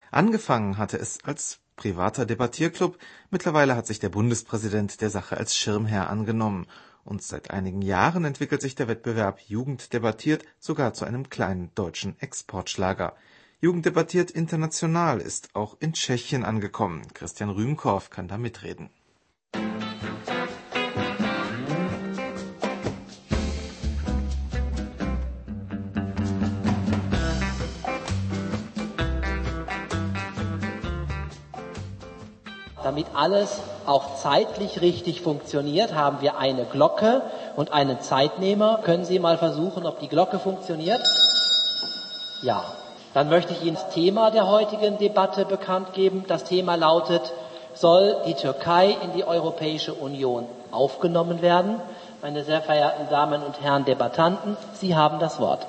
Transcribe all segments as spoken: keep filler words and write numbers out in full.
Angefangen hatte es als privater Debattierclub, mittlerweile hat sich der Bundespräsident der Sache als Schirmherr angenommen und seit einigen Jahren entwickelt sich der Wettbewerb Jugend debattiert sogar zu einem kleinen deutschen Exportschlager. Jugend debattiert international ist auch in Tschechien angekommen. Christian Rühmkorff kann da mitreden. Damit alles auch zeitlich richtig funktioniert, haben wir eine Glocke und einen Zeitnehmer. Können Sie mal versuchen, ob die Glocke funktioniert? Ja. Dann möchte ich Ihnen das Thema der heutigen Debatte bekannt geben. Das Thema lautet: Soll die Türkei in die Europäische Union aufgenommen werden? Meine sehr verehrten Damen und Herren Debattanten, Sie haben das Wort.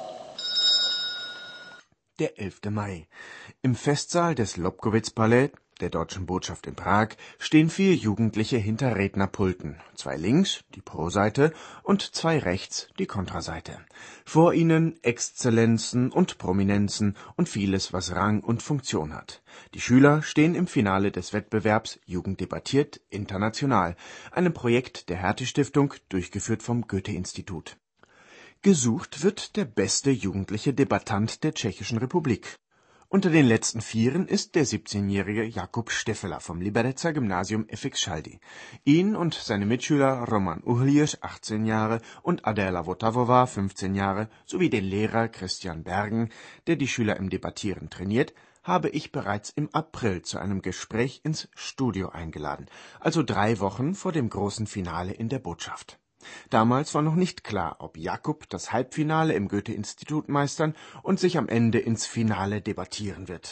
Der elfte Mai. Im Festsaal des Lobkowicz-Palais der Deutschen Botschaft in Prag stehen vier Jugendliche hinter Rednerpulten, zwei links, die Pro-Seite, und zwei rechts, die Kontraseite. Vor ihnen Exzellenzen und Prominenzen und vieles, was Rang und Funktion hat. Die Schüler stehen im Finale des Wettbewerbs Jugend debattiert international, einem Projekt der Hertie-Stiftung, durchgeführt vom Goethe-Institut. Gesucht wird der beste jugendliche Debattant der Tschechischen Republik. Unter den letzten Vieren ist der siebzehnjährige Jakub Steffeler vom Liberecer Gymnasium F X Schaldi. Ihn und seine Mitschüler Roman Uhlirsch, achtzehn Jahre, und Adela Votavova, fünfzehn Jahre, sowie den Lehrer Christian Bergen, der die Schüler im Debattieren trainiert, habe ich bereits im April zu einem Gespräch ins Studio eingeladen, also drei Wochen vor dem großen Finale in der Botschaft. Damals war noch nicht klar, ob Jakub das Halbfinale im Goethe-Institut meistern und sich am Ende ins Finale debattieren wird.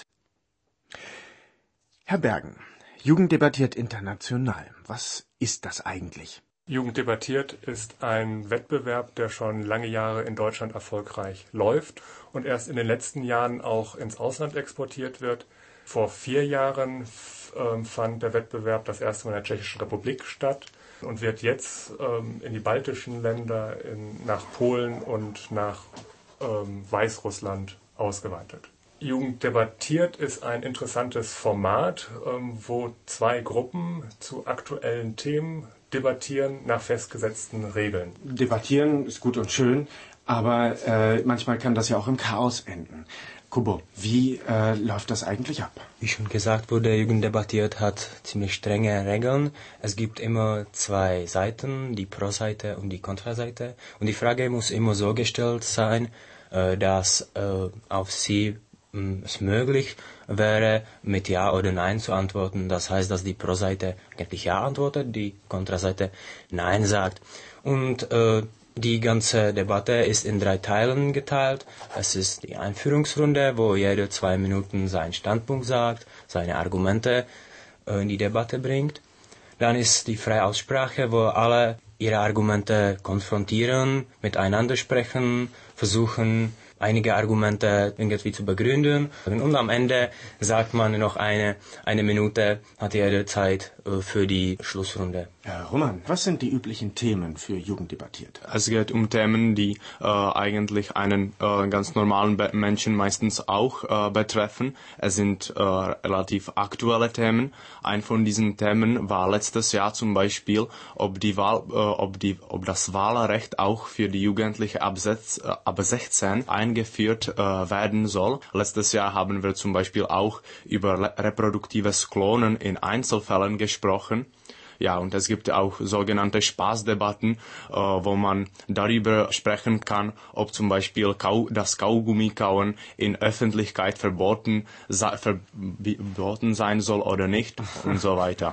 Herr Bergen, Jugend debattiert international. Was ist das eigentlich? Jugend debattiert ist ein Wettbewerb, der schon lange Jahre in Deutschland erfolgreich läuft und erst in den letzten Jahren auch ins Ausland exportiert wird. Vor vier Jahren äh, fand der Wettbewerb das erste Mal in der Tschechischen Republik statt und wird jetzt ähm, in die baltischen Länder, in, nach Polen und nach ähm, Weißrussland ausgeweitet. Jugend debattiert ist ein interessantes Format, ähm, wo zwei Gruppen zu aktuellen Themen debattieren nach festgesetzten Regeln. Debattieren ist gut und schön, aber äh, manchmal kann das ja auch im Chaos enden. Kubo, wie äh, läuft das eigentlich ab? Wie schon gesagt wurde, Jugend debattiert hat ziemlich strenge Regeln. Es gibt immer zwei Seiten, die Pro-Seite und die Kontraseite. Und die Frage muss immer so gestellt sein, äh, dass äh, auf sie mh, es möglich wäre, mit Ja oder Nein zu antworten. Das heißt, dass die Pro-Seite eigentlich Ja antwortet, die Kontraseite Nein sagt. Und äh, die ganze Debatte ist in drei Teilen geteilt. Es ist die Einführungsrunde, wo jeder zwei Minuten seinen Standpunkt sagt, seine Argumente äh, in die Debatte bringt. Dann ist die freie Aussprache, wo alle ihre Argumente konfrontieren, miteinander sprechen, versuchen, einige Argumente irgendwie zu begründen. Und am Ende sagt man noch eine, eine Minute, hat jeder Zeit äh, für die Schlussrunde. Herr Roman, was sind die üblichen Themen für Jugend debattiert? Es geht um Themen, die äh, eigentlich einen äh, ganz normalen Be- Menschen meistens auch äh, betreffen. Es sind äh, relativ aktuelle Themen. Ein von diesen Themen war letztes Jahr zum Beispiel, ob die Wahl, äh, ob die, ob das Wahlrecht auch für die Jugendliche ab, sechs, äh, ab sechzehn eingeführt äh, werden soll. Letztes Jahr haben wir zum Beispiel auch über le- reproduktives Klonen in Einzelfällen gesprochen. Ja, und es gibt auch sogenannte Spaßdebatten, äh, wo man darüber sprechen kann, ob zum Beispiel Kau- das Kaugummikauen in Öffentlichkeit verboten, se- verboten sein soll oder nicht und so weiter.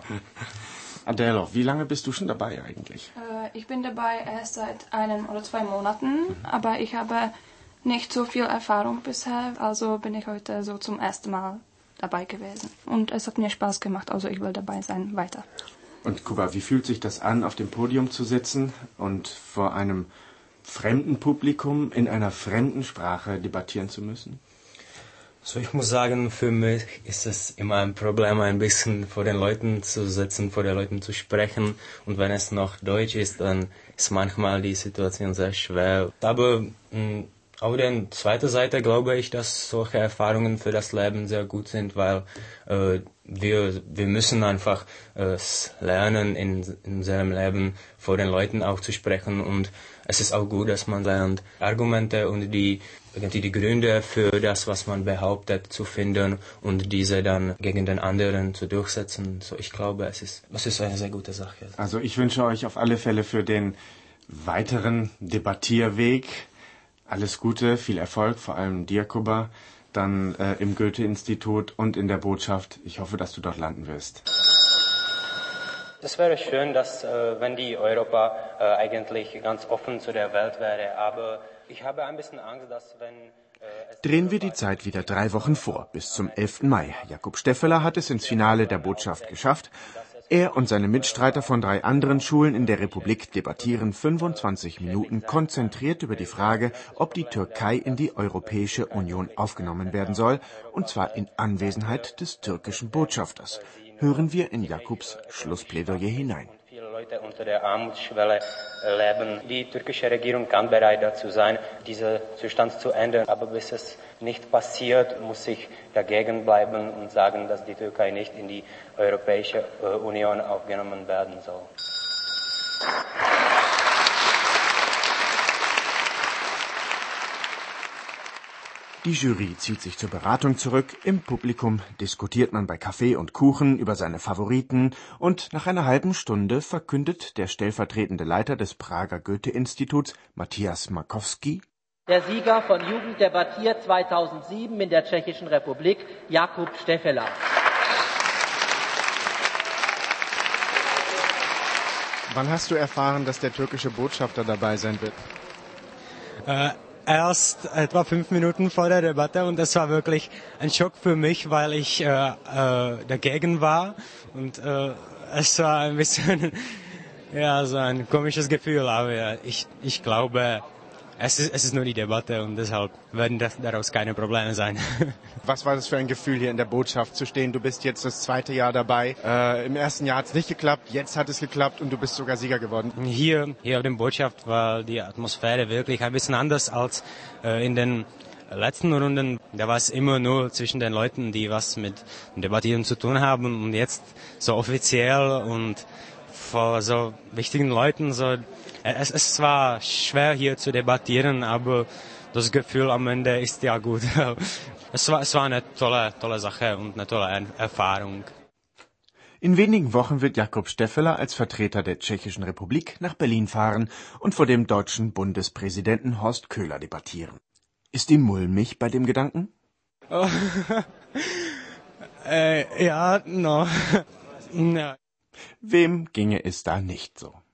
Adela, wie lange bist du schon dabei eigentlich? Äh, ich bin dabei erst seit einem oder zwei Monaten, aber ich habe nicht so viel Erfahrung bisher, also bin ich heute so zum ersten Mal dabei gewesen. Und es hat mir Spaß gemacht, also ich will dabei sein weiter. Und Kuba, wie fühlt sich das an, auf dem Podium zu sitzen und vor einem fremden Publikum in einer fremden Sprache debattieren zu müssen? So, ich muss sagen, für mich ist es immer ein Problem, ein bisschen vor den Leuten zu sitzen, vor den Leuten zu sprechen. Und wenn es noch Deutsch ist, dann ist manchmal die Situation sehr schwer. Aber mh, Auf der zweiten Seite glaube ich, dass solche Erfahrungen für das Leben sehr gut sind, weil äh, wir wir müssen einfach äh, lernen, in, in unserem Leben vor den Leuten auch zu sprechen, und es ist auch gut, dass man lernt, Argumente und die irgendwie die Gründe für das, was man behauptet, zu finden und diese dann gegen den anderen zu durchsetzen. So, ich glaube, es ist es ist eine sehr gute Sache. Also ich wünsche euch auf alle Fälle für den weiteren Debattierweg alles Gute, viel Erfolg, vor allem dir, Kuba, dann äh, im Goethe-Institut und in der Botschaft. Ich hoffe, dass du dort landen wirst. Es wäre schön, dass äh, wenn die Europa äh, eigentlich ganz offen zu der Welt wäre, aber ich habe ein bisschen Angst, dass wenn äh, Drehen wir die Zeit wieder drei Wochen vor, bis zum elften Mai. Jakob Steffeler hat es ins Finale der Botschaft geschafft. Er und seine Mitstreiter von drei anderen Schulen in der Republik debattieren fünfundzwanzig Minuten konzentriert über die Frage, ob die Türkei in die Europäische Union aufgenommen werden soll, und zwar in Anwesenheit des türkischen Botschafters. Hören wir in Jakobs Schlussplädoyer hinein. Viele Leute unter der Armutsschwelle leben. Die türkische Regierung kann bereit dazu sein, diesen Zustand zu ändern. Aber bis es nicht passiert, muss ich dagegen bleiben und sagen, dass die Türkei nicht in die Europäische Union aufgenommen werden soll. Die Jury zieht sich zur Beratung zurück, im Publikum diskutiert man bei Kaffee und Kuchen über seine Favoriten, und nach einer halben Stunde verkündet der stellvertretende Leiter des Prager Goethe-Instituts, Matthias Markowski: Der Sieger von Jugend debattiert zweitausendsieben in der Tschechischen Republik, Jakub Steffeler. Wann hast du erfahren, dass der türkische Botschafter dabei sein wird? Äh, erst etwa fünf Minuten vor der Debatte, und das war wirklich ein Schock für mich, weil ich äh, äh, dagegen war, und äh, es war ein bisschen ja, so ein komisches Gefühl, aber ich, ich glaube, es ist, es ist nur die Debatte, und deshalb werden das, daraus keine Probleme sein. Was war das für ein Gefühl, hier in der Botschaft zu stehen? Du bist jetzt das zweite Jahr dabei. Äh, Im ersten Jahr hat es nicht geklappt, jetzt hat es geklappt und du bist sogar Sieger geworden. Hier, hier auf der Botschaft war die Atmosphäre wirklich ein bisschen anders als äh, in den letzten Runden. Da war es immer nur zwischen den Leuten, die was mit Debattieren zu tun haben, und jetzt so offiziell und vor so wichtigen Leuten. So, es, es war schwer hier zu debattieren, aber das Gefühl am Ende ist ja gut. Es war, es war eine tolle, tolle Sache und eine tolle Erfahrung. In wenigen Wochen wird Jakob Steffeler als Vertreter der Tschechischen Republik nach Berlin fahren und vor dem deutschen Bundespräsidenten Horst Köhler debattieren. Ist ihm mulmig bei dem Gedanken? Oh. äh, ja, no. no. Wem ginge es da nicht so?